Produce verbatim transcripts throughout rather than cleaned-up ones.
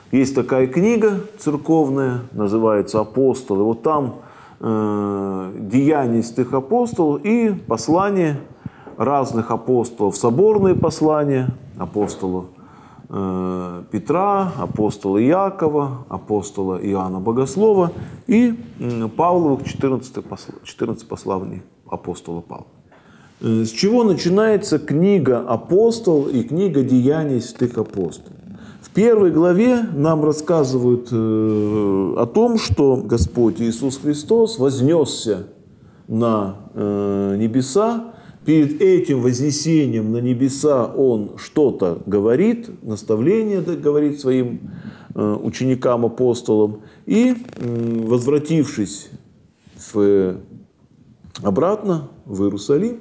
Есть такая книга церковная, называется «Апостолы». Вот там э, деяния святых апостолов и послания разных апостолов, соборные послания апостола э, Петра, апостола Иакова, апостола Иоанна Богослова и э, Павловых четырнадцать, посл... четырнадцать посланий апостола Павла. Э, с чего начинается книга «Апостол» и книга «Деяний святых апостолов»? В первой главе нам рассказывают э, о том, что Господь Иисус Христос вознесся на э, небеса. Перед этим вознесением на небеса Он что-то говорит, наставление говорит своим э, ученикам-апостолам. И, э, возвратившись в, обратно в Иерусалим,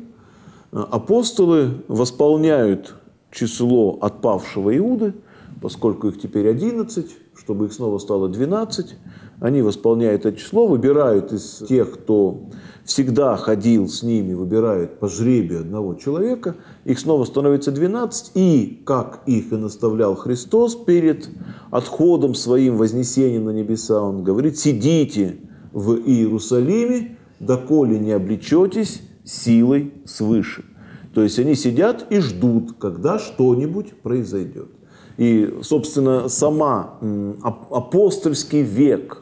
апостолы восполняют число отпавшего Иуды, поскольку их теперь одиннадцать, чтобы их снова стало двенадцать, они восполняют это число, выбирают из тех, кто всегда ходил с ними, выбирают по жребию одного человека, их снова становится двенадцать, и, как их и наставлял Христос, перед отходом своим, вознесением на небеса, Он говорит: «Сидите в Иерусалиме, доколе не облечетесь силой свыше». То есть они сидят и ждут, когда что-нибудь произойдет. И, собственно, сама апостольский век,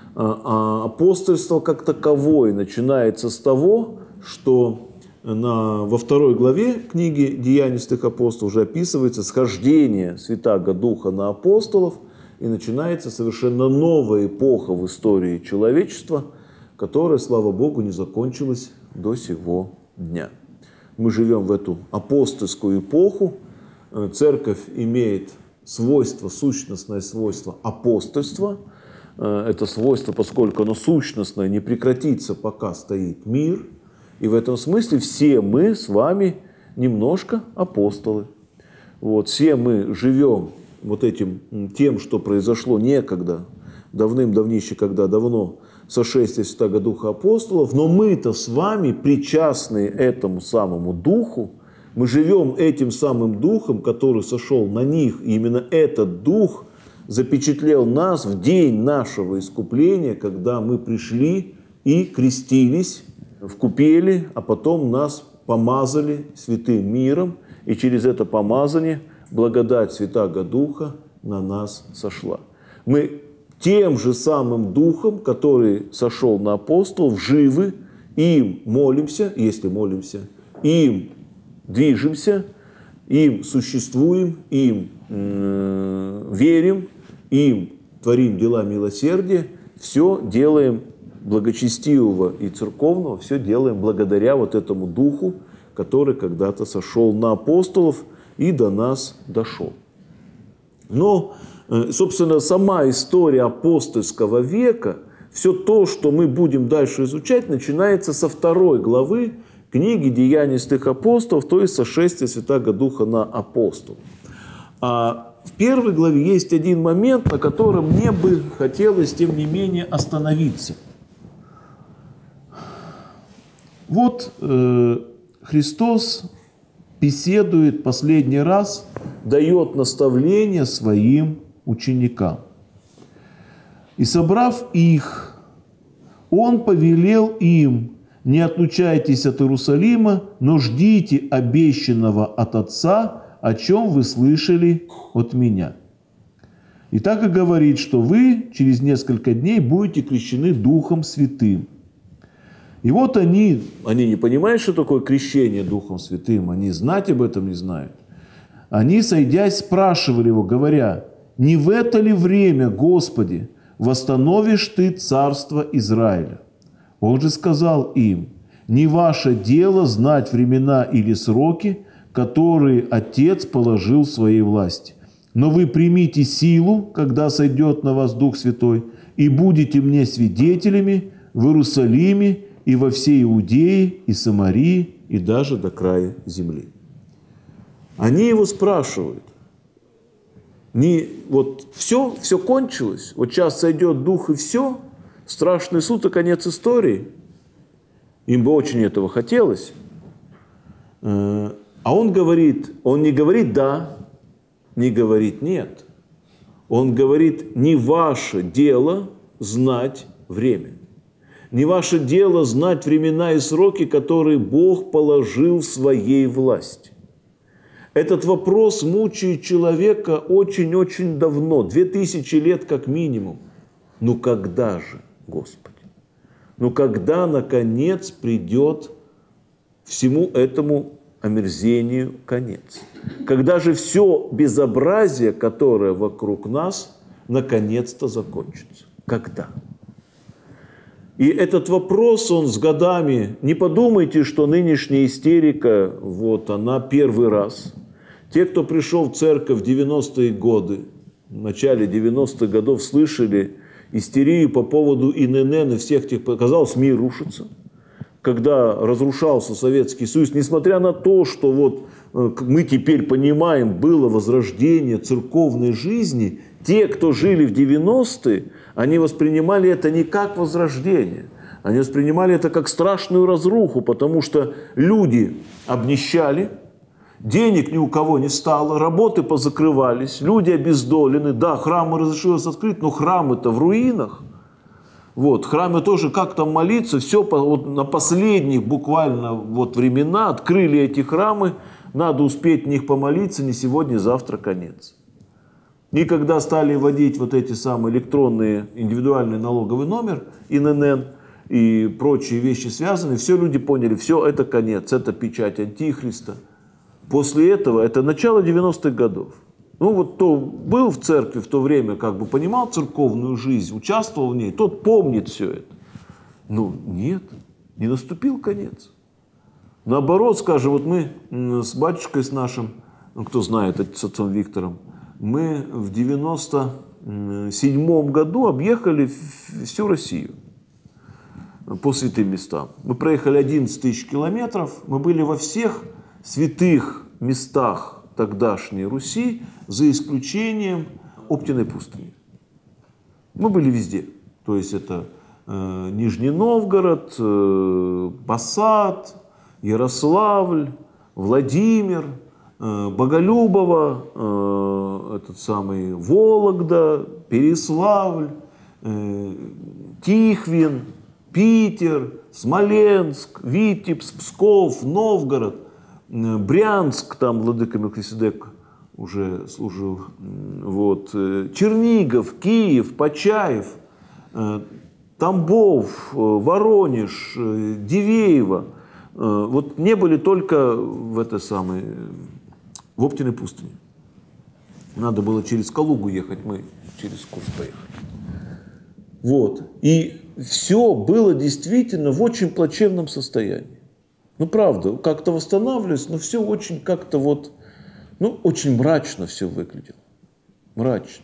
апостольство как таковое начинается с того, что на, во второй главе книги «Деяний святых апостолов» уже описывается схождение Святаго Духа на апостолов, и начинается совершенно новая эпоха в истории человечества, которая, слава Богу, не закончилась до сего дня. Мы живем в эту апостольскую эпоху. Церковь имеет свойство, сущностное свойство апостольства. Это свойство, поскольку оно сущностное, не прекратится, пока стоит мир. И в этом смысле все мы с вами немножко апостолы. Вот, все мы живем вот этим тем, что произошло некогда, давным-давнище, когда давно сошествие Святаго Духа апостолов, но мы-то с вами причастны этому самому Духу. Мы живем этим самым Духом, который сошел на них. И именно этот Дух запечатлел нас в день нашего искупления, когда мы пришли и крестились в купели, а потом нас помазали святым миром. И через это помазание благодать Святаго Духа на нас сошла. Мы тем же самым Духом, который сошел на апостолов, живы, им молимся, если молимся, им движемся, им существуем, им э, верим, им творим дела милосердия, все делаем благочестивого и церковного, все делаем благодаря вот этому Духу, который когда-то сошел на апостолов и до нас дошел. Но, э, собственно, сама история апостольского века, все то, что мы будем дальше изучать, начинается со второй главы книги «Деяний святых апостолов», то есть сошествие Святаго Духа на апостолов. А в первой главе есть один момент, на котором мне бы хотелось, тем не менее, остановиться. Вот э, Христос беседует последний раз, дает наставление своим ученикам. «И собрав их, Он повелел им: не отлучайтесь от Иерусалима, но ждите обещанного от Отца, о чем вы слышали от Меня. И так и говорит, что вы через несколько дней будете крещены Духом Святым». И вот они, они не понимают, что такое крещение Духом Святым, они знать об этом не знают. Они, сойдясь, спрашивали Его, говоря: «Не в это ли время, Господи, восстановишь Ты царство Израиля?» Он же сказал им: «Не ваше дело знать времена или сроки, которые Отец положил в своей власти. Но вы примите силу, когда сойдет на вас Дух Святой, и будете мне свидетелями в Иерусалиме и во всей Иудее и Самарии и даже до края земли». Они Его спрашивают: не, вот все, все кончилось, вот сейчас сойдет Дух и все, страшный суд и конец истории. Им бы очень этого хотелось. А Он говорит, Он не говорит «да», не говорит «нет». Он говорит, не ваше дело знать время. Не ваше дело знать времена и сроки, которые Бог положил в своей власти. Этот вопрос мучает человека очень-очень давно, две тысячи лет как минимум. Ну когда же, Господи? Ну когда, наконец, придет всему этому омерзению конец? Когда же все безобразие, которое вокруг нас, наконец-то закончится? Когда? И этот вопрос, он с годами, не подумайте, что нынешняя истерика, вот она первый раз. Те, кто пришел в церковь в девяностые годы, в начале девяностых годов слышали истерию по поводу ИНН и всех тех, казалось, мир рушится. Когда разрушался Советский Союз, несмотря на то, что вот мы теперь понимаем, было возрождение церковной жизни, те, кто жили в девяностые, они воспринимали это не как возрождение. Они воспринимали это как страшную разруху, потому что люди обнищали, денег ни у кого не стало, работы позакрывались, люди обездолены. Да, храмы разрешилось открыть, но храмы-то в руинах. Вот, в храме тоже как там молиться, все вот на последних буквально вот времена открыли эти храмы, надо успеть в них помолиться, не сегодня, завтра конец. И когда стали вводить вот эти самые электронные индивидуальный налоговый номер, ИНН и прочие вещи связанные, все люди поняли, все это конец, это печать Антихриста. После этого, это начало девяностых годов. Ну вот кто был в церкви в то время, как бы понимал церковную жизнь, участвовал в ней, тот помнит все это. Ну нет, не наступил конец. Наоборот, скажем, вот мы с батюшкой, с нашим, ну, кто знает, с отцом Виктором, мы в девяносто седьмом году объехали всю Россию по святым местам. Мы проехали одиннадцать тысяч километров, мы были во всех святых местах тогдашней Руси, за исключением Оптиной пустыни. Мы были везде. То есть это э, Нижний Новгород, э, Посад, Ярославль, Владимир, э, Боголюбово, э, этот самый Вологда, Переславль, э, Тихвин, Питер, Смоленск, Витебск, Псков, Новгород, Брянск, там владыка Мелхиседек уже служил, вот, Чернигов, Киев, Почаев, Тамбов, Воронеж, Дивеево. Вот не были только в этой самой, в Оптиной пустыне. Надо было через Калугу ехать, мы через Курск поехали. Вот. И все было действительно в очень плачевном состоянии. Ну, правда, как-то восстанавливались, но все очень как-то вот, ну, очень мрачно все выглядело. Мрачно.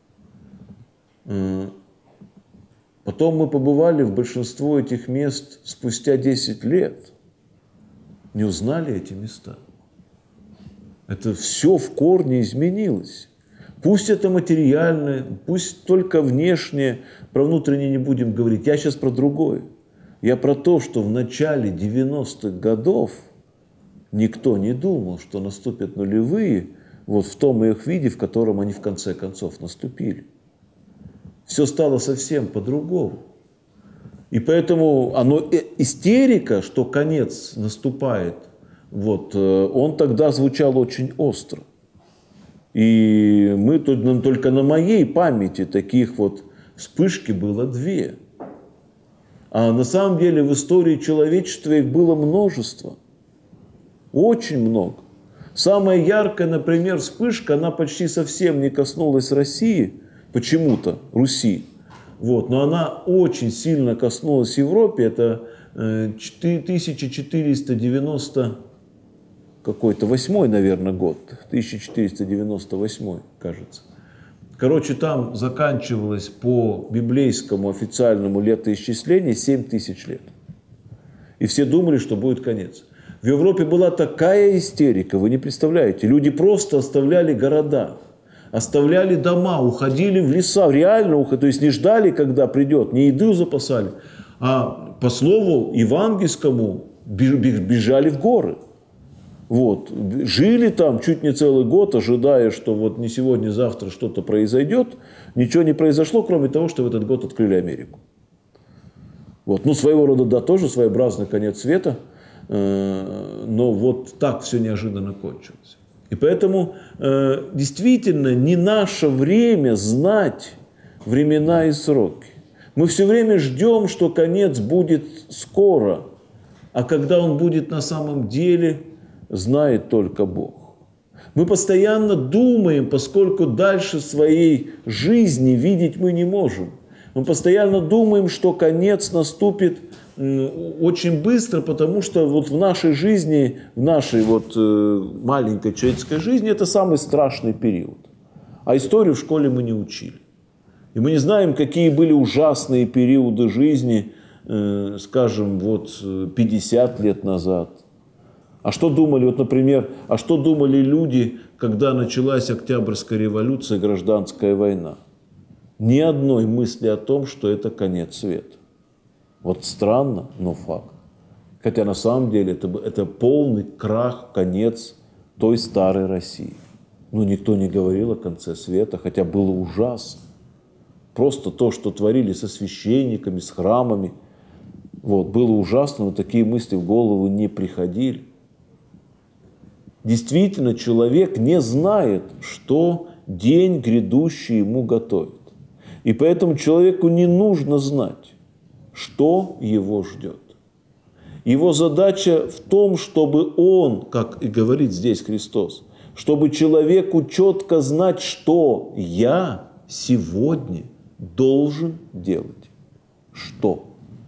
Потом мы побывали в большинство этих мест спустя десять лет. Не узнали эти места. Это все в корне изменилось. Пусть это материальное, пусть только внешнее, про внутреннее не будем говорить. Я сейчас про другое. Я про то, что в начале девяностых годов никто не думал, что наступят нулевые вот в том их виде, в котором они в конце концов наступили. Все стало совсем по-другому. И поэтому оно, истерика, что конец наступает, вот, он тогда звучал очень остро. И мы тут, только на моей памяти таких вот вспышки было две. А на самом деле в истории человечества их было множество. Очень много. Самая яркая, например, вспышка, она почти совсем не коснулась России, почему-то, Руси. Вот, но она очень сильно коснулась Европы. Это тысяча четыреста девяносто какой-то восьмой, наверное, год. тысяча четыреста девяносто восьмой, кажется. Короче, там заканчивалось по библейскому официальному летоисчислению семь тысяч лет. И все думали, что будет конец. В Европе была такая истерика, вы не представляете. Люди просто оставляли города, оставляли дома, уходили в леса, реально уходили. То есть не ждали, когда придет, не еду запасали, а по слову евангельскому бежали в горы. Вот. Жили там чуть не целый год, ожидая, что вот не сегодня, не завтра что-то произойдет. Ничего не произошло, кроме того, что в этот год открыли Америку. Вот. Ну, своего рода, да, тоже своеобразный конец света. Но вот так все неожиданно кончилось. И поэтому действительно не наше время знать времена и сроки. Мы все время ждем, что конец будет скоро, а когда он будет на самом деле, знает только Бог. Мы постоянно думаем, поскольку дальше своей жизни видеть мы не можем. Мы постоянно думаем, что конец наступит очень быстро, потому что вот в нашей жизни, в нашей вот маленькой человеческой жизни это самый страшный период. А историю в школе мы не учили. И мы не знаем, какие были ужасные периоды жизни, скажем, вот пятьдесят лет назад. А что думали, вот, например, а что думали люди, когда началась Октябрьская революция, гражданская война? Ни одной мысли о том, что это конец света. Вот странно, но факт. Хотя на самом деле это, это полный крах, конец той старой России. Ну, никто не говорил о конце света, хотя было ужасно. Просто то, что творили со священниками, с храмами, вот, было ужасно, но такие мысли в голову не приходили. Действительно, человек не знает, что день грядущий ему готовит. И поэтому человеку не нужно знать, что его ждет. Его задача в том, чтобы он, как и говорит здесь Христос, чтобы человеку четко знать, что я сегодня должен делать. Что?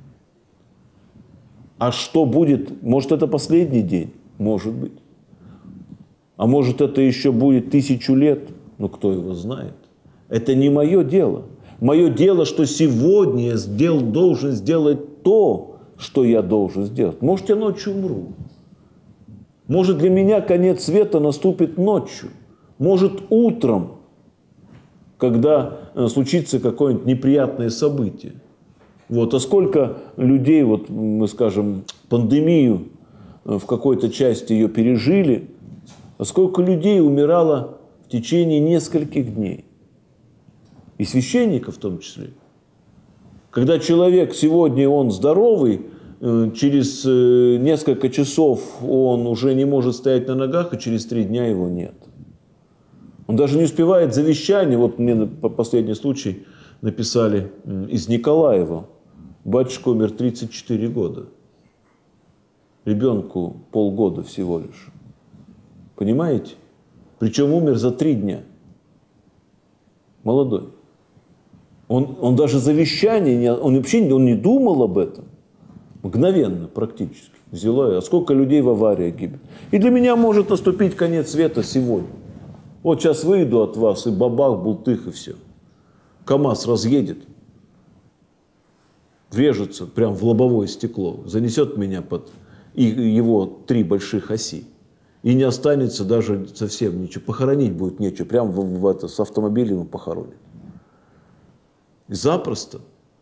А что будет? Может, это последний день? Может быть. А может, это еще будет тысячу лет? Ну, кто его знает? Это не мое дело. Мое дело, что сегодня я сделал, должен сделать то, что я должен сделать. Может, я ночью умру. Может, для меня конец света наступит ночью. Может, утром, когда случится какое-нибудь неприятное событие. Вот. А сколько людей, вот мы скажем, пандемию в какой-то части ее пережили, а сколько людей умирало в течение нескольких дней. И священников в том числе. Когда человек сегодня, он здоровый, через несколько часов он уже не может стоять на ногах, и через три дня его нет. Он даже не успевает завещание. Вот мне по последний случай написали из Николаева. Батюшка умер тридцать четыре года. Ребенку полгода всего лишь. Понимаете? Причем умер за три дня. Молодой. Он, он даже завещание, не, он вообще он не думал об этом. Мгновенно практически взяла. А сколько людей в авариях гибнет. И для меня может наступить конец света сегодня. Вот сейчас выйду от вас, и бабах, бултых, и все. КамАЗ разъедет, врежется прямо в лобовое стекло, занесет меня под и его три больших оси. И не останется даже совсем ничего. Похоронить будет нечего. Прямо в, в это, с автомобилем его похоронят. И запросто.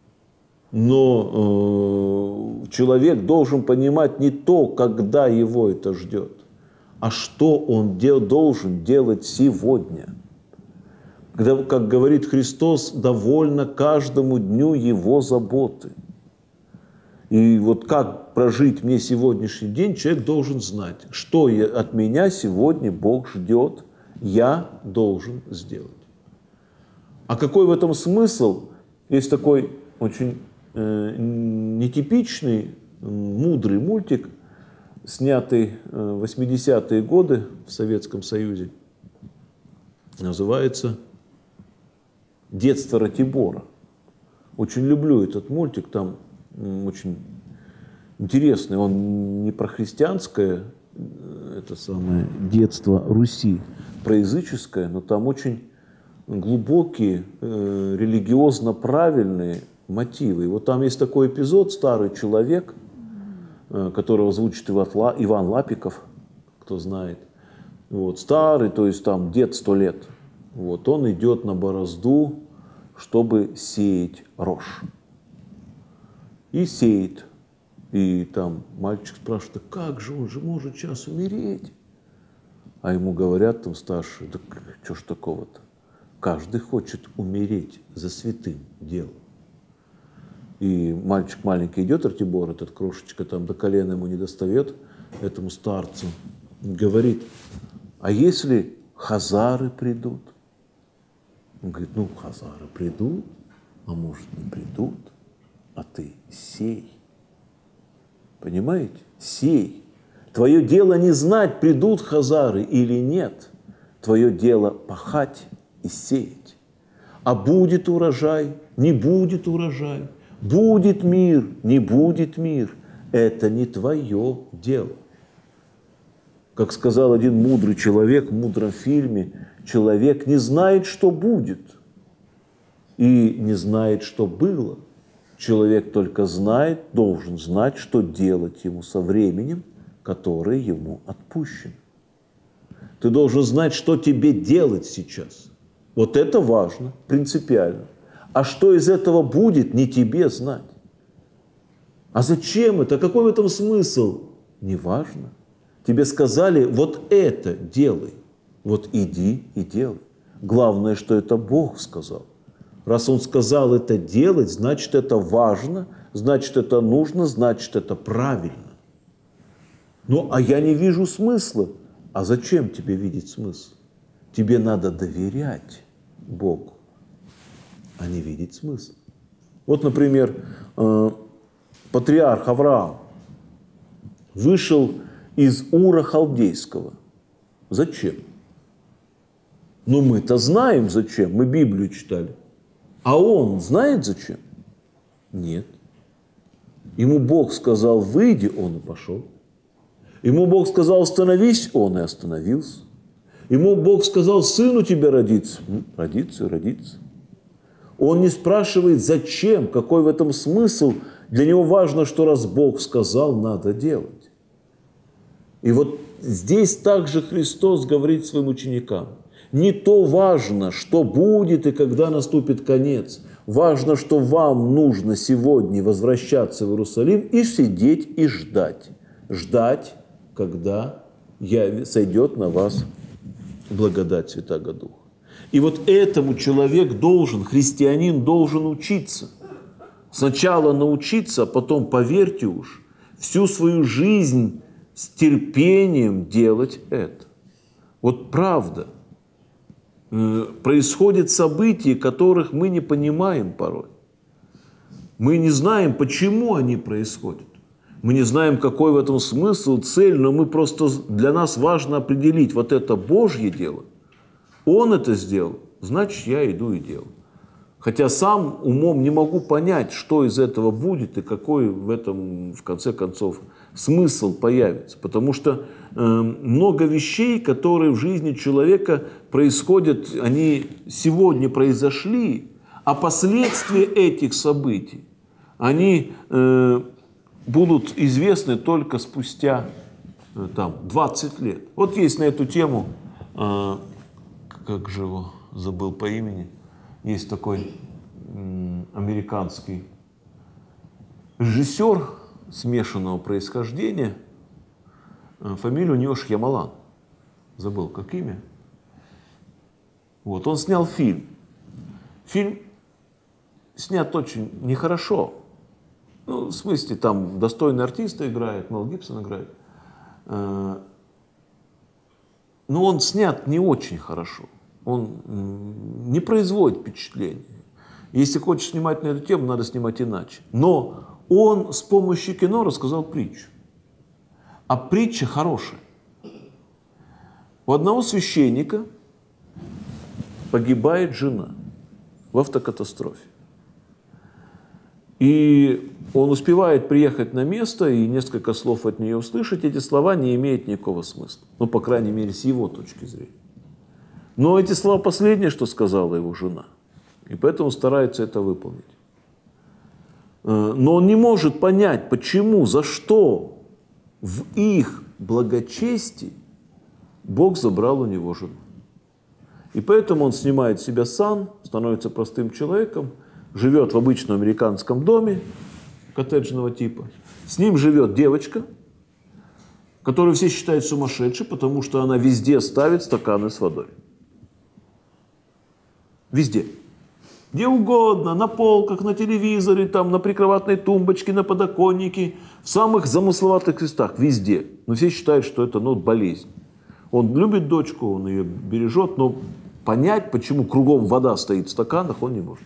Но э, человек должен понимать не то, когда его это ждет, а что он дел, должен делать сегодня. Когда, как говорит Христос, довольно каждому дню его заботы. И вот как прожить мне сегодняшний день, человек должен знать, что я, от меня сегодня Бог ждет, я должен сделать. А какой в этом смысл? Есть такой очень э, нетипичный, мудрый мультик, снятый в восьмидесятые годы в Советском Союзе. Называется «Детство Ратибора». Очень люблю этот мультик, там очень интересный. Он не про христианское, это самое детство Руси, про языческое, но там очень глубокие, э, религиозно правильные мотивы. И вот там есть такой эпизод: старый человек, э, которого звучит Иван Лапиков, кто знает. Вот, старый, то есть там дед сто лет. Вот, он идет на борозду, чтобы сеять рожь. И сеет. И там мальчик спрашивает: а как же, он же может сейчас умереть. А ему говорят там старшие: да что ж такого-то? Каждый хочет умереть за святым делом. И мальчик маленький идет, Ратибор, этот крошечка, там до колена ему не достает, этому старцу, говорит: а если хазары придут? Он говорит: ну, хазары придут, а может, не придут, а ты сей. Понимаете? Сей. Твое дело не знать, придут хазары или нет. Твое дело пахать и сеять. А будет урожай, не будет урожай, будет мир, не будет мир. Это не твое дело. Как сказал один мудрый человек в мудром фильме, человек не знает, что будет, и не знает, что было. Человек только знает, должен знать, что делать ему со временем, которое ему отпущено. Ты должен знать, что тебе делать сейчас. Вот это важно, принципиально. А что из этого будет, не тебе знать. А зачем это? Какой в этом смысл? Неважно. Тебе сказали: вот это делай. Вот иди и делай. Главное, что это Бог сказал. Раз Он сказал это делать, значит, это важно, значит, это нужно, значит, это правильно. Ну, а я не вижу смысла. А зачем тебе видеть смысл? Тебе надо доверять Богу, а не видеть смысл. Вот, например, патриарх Авраам вышел из Ура Халдейского. Зачем? Ну, мы-то знаем, зачем. Мы Библию читали. А он знает, зачем? Нет. Ему Бог сказал: выйди, он и пошел. Ему Бог сказал: остановись, он и остановился. Ему Бог сказал: сын у тебя родится. Ну, родится и родится. Он не спрашивает, зачем, какой в этом смысл. Для него важно, что раз Бог сказал, надо делать. И вот здесь также Христос говорит своим ученикам: не то важно, что будет и когда наступит конец. Важно, что вам нужно сегодня возвращаться в Иерусалим и сидеть и ждать. Ждать, когда сойдет на вас благодать Святаго Духа. И вот этому человек должен, христианин должен учиться. Сначала научиться, а потом, поверьте уж, всю свою жизнь с терпением делать это. Вот правда. Происходят события, которых мы не понимаем порой. Мы не знаем, почему они происходят. Мы не знаем, какой в этом смысл, цель, но мы просто, для нас важно определить: вот это Божье дело, Он это сделал, значит, я иду и делаю. Хотя сам умом не могу понять, что из этого будет и какой в этом, в конце концов, смысл появится. Потому что э, много вещей, которые в жизни человека происходят, они сегодня произошли, а последствия этих событий, они э, будут известны только спустя э, там, двадцать лет. Вот есть на эту тему, э, как же его забыл по имени, есть такой э, американский режиссер смешанного происхождения, э, фамилия у него Шьямалан, забыл как имя. Вот, он снял фильм. Фильм снят очень нехорошо. Ну, в смысле, там достойный артист играет, Мел Гибсон играет. Э, но он снят не очень хорошо. Он не производит впечатления. Если хочешь снимать на эту тему, надо снимать иначе. Но он с помощью кино рассказал притчу. А притча хорошая. У одного священника погибает жена в автокатастрофе. И он успевает приехать на место и несколько слов от нее услышать. Эти слова не имеют никакого смысла. Ну, по крайней мере, с его точки зрения. Но эти слова последнее, что сказала его жена. И поэтому старается это выполнить. Но он не может понять, почему, за что в их благочестии Бог забрал у него жену. И поэтому он снимает с себя сан, становится простым человеком, живет в обычном американском доме коттеджного типа. С ним живет девочка, которую все считают сумасшедшей, потому что она везде ставит стаканы с водой. Везде. Где угодно, на полках, на телевизоре, там, на прикроватной тумбочке, на подоконнике, в самых замысловатых местах, везде. Но все считают, что это ну, болезнь. Он любит дочку, он ее бережет, но понять, почему кругом вода стоит в стаканах, он не может.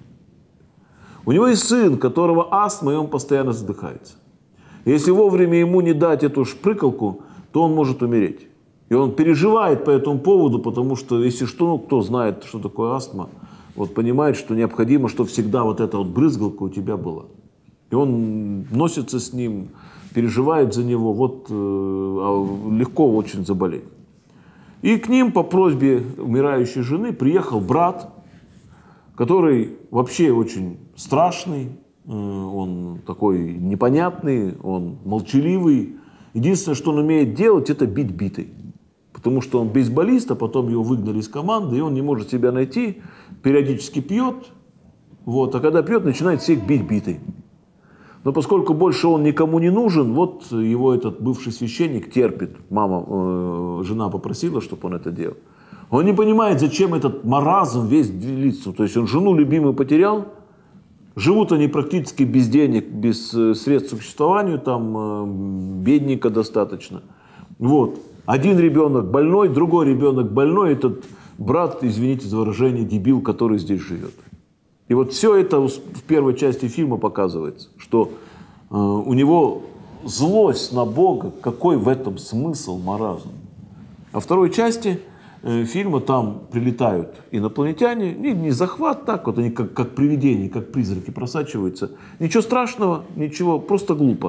У него есть сын, которого астма, и он постоянно задыхается. Если вовремя ему не дать эту шпрыкалку, то он может умереть. И он переживает по этому поводу, потому что, если что, ну, кто знает, что такое астма, вот понимает, что необходимо, чтобы всегда вот эта вот брызгалка у тебя была. И он носится с ним, переживает за него, вот э, легко очень заболеть. И к ним по просьбе умирающей жены приехал брат, который вообще очень страшный, э, он такой непонятный, он молчаливый. Единственное, что он умеет делать, это бить битой. Потому что он бейсболист, а потом его выгнали из команды, и он не может себя найти, периодически пьет, вот, а когда пьет, начинает всех бить битой. Но поскольку больше он никому не нужен, вот его этот бывший священник терпит. Мама, э, жена попросила, чтобы он это делал. Он не понимает, зачем этот маразм весь длится. То есть он жену любимую потерял, живут они практически без денег, без средств к существованию, там э, бедненько достаточно. Вот. Один ребенок больной, другой ребенок больной, этот брат, извините за выражение, дебил, который здесь живет. И вот все это в первой части фильма показывается, что э, у него злость на Бога, какой в этом смысл, маразм. А во второй части э, фильма там прилетают инопланетяне, не, не захват, так вот они как, как привидения, как призраки просачиваются. Ничего страшного, ничего, просто глупо.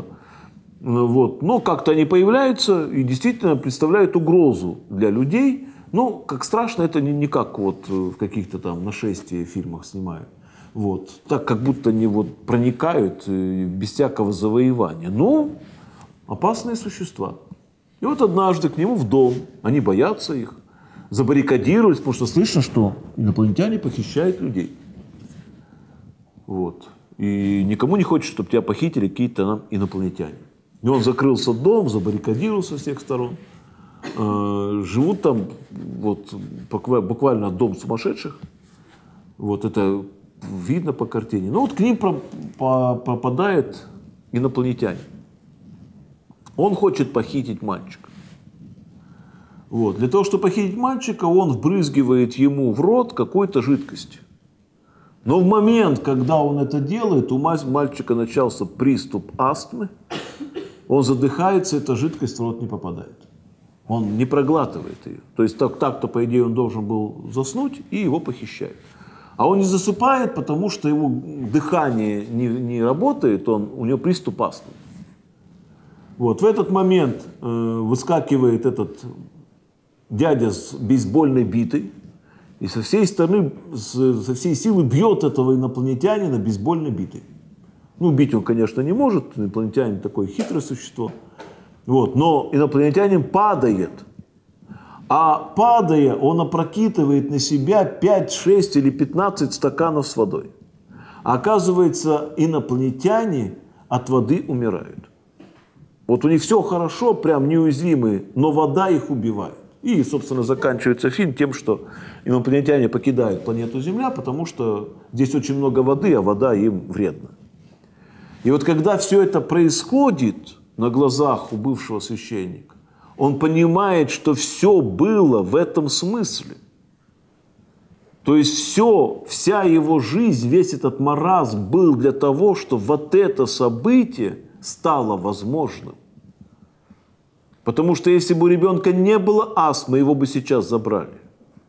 Вот. Но как-то они появляются и действительно представляют угрозу для людей. Но как страшно, это не, не как вот в каких-то там нашествиях фильмах снимают. Вот. Так как будто они вот проникают без всякого завоевания. Но опасные существа. И вот однажды к нему в дом, они боятся их, забаррикадировались, потому что слышно, что инопланетяне похищают людей. Вот. И никому не хочется, чтобы тебя похитили какие-то нам инопланетяне. И он закрылся в дом, забаррикадировался со всех сторон. Э, живут там вот, буквально дом сумасшедших. Вот это видно по картине. Но вот к ним про, по, попадает инопланетянин. Он хочет похитить мальчика. Вот. Для того, чтобы похитить мальчика, он вбрызгивает ему в рот какую-то жидкость. Но в момент, когда он это делает, у мальчика начался приступ астмы. Он задыхается, эта жидкость в рот не попадает. Он не проглатывает ее. То есть так, так-то, по идее, он должен был заснуть, и его похищают. А он не засыпает, потому что его дыхание не, не работает, он, у него приступ астмы. Вот. В этот момент э, выскакивает этот дядя с бейсбольной битой и со всей стороны, с, со всей силы бьет этого инопланетянина бейсбольной битой. Ну, бить он, конечно, не может, инопланетянин такое хитрое существо. Вот. Но инопланетянин падает. А падая, он опрокидывает на себя пять, шесть или пятнадцать стаканов с водой. А оказывается, инопланетяне от воды умирают. Вот у них все хорошо, прям неуязвимые, но вода их убивает. И, собственно, заканчивается фильм тем, что инопланетяне покидают планету Земля, потому что здесь очень много воды, а вода им вредна. И вот когда все это происходит на глазах у бывшего священника, он понимает, что все было в этом смысле. То есть все, вся его жизнь, весь этот маразм был для того, чтобы вот это событие стало возможным. Потому что если бы у ребенка не было астмы, его бы сейчас забрали.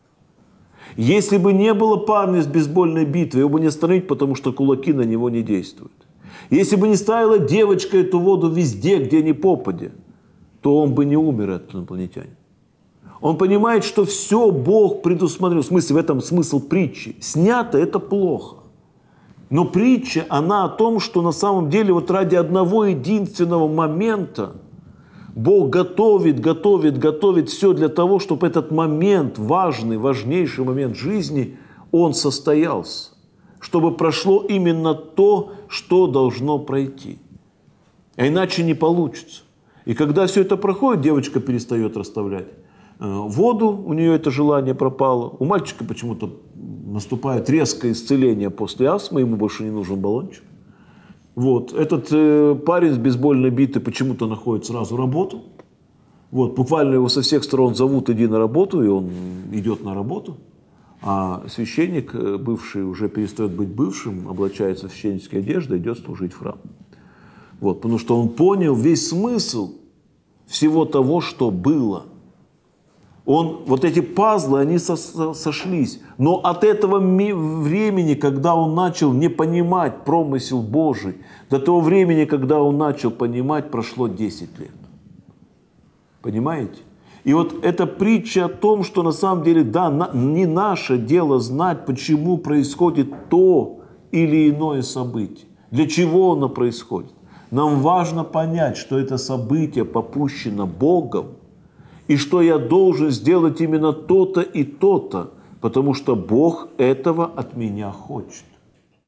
Если бы не было парня с бейсбольной битвой, его бы не остановить, потому что кулаки на него не действуют. Если бы не ставила девочка эту воду везде, где ни попадя, то он бы не умер, этот инопланетянин. Он понимает, что все Бог предусмотрел. В смысле, в этом смысл притчи. Снято это плохо. Но притча, она о том, что на самом деле вот ради одного единственного момента Бог готовит, готовит, готовит все для того, чтобы этот момент, важный, важнейший момент жизни, он состоялся. Чтобы прошло именно то, что должно пройти. А иначе не получится. И когда все это проходит, девочка перестает расставлять воду, у нее это желание пропало. У мальчика почему-то наступает резкое исцеление после астмы, ему больше не нужен баллончик. Вот. Этот э, парень с бейсбольной битой почему-то находит сразу работу. Вот. Буквально его со всех сторон зовут, иди на работу, и он идет на работу. А священник, бывший, уже перестает быть бывшим, облачается в священнические одежды, идет служить в храм. Вот. Потому что он понял весь смысл всего того, что было. Он, вот эти пазлы, они со, со, сошлись. Но от этого ми, времени, когда он начал не понимать промысел Божий, до того времени, когда он начал понимать, прошло десять лет. Понимаете? И вот эта притча о том, что на самом деле, да, на, не наше дело знать, почему происходит то или иное событие, для чего оно происходит. Нам важно понять, что это событие попущено Богом, и что я должен сделать именно то-то и то-то, потому что Бог этого от меня хочет.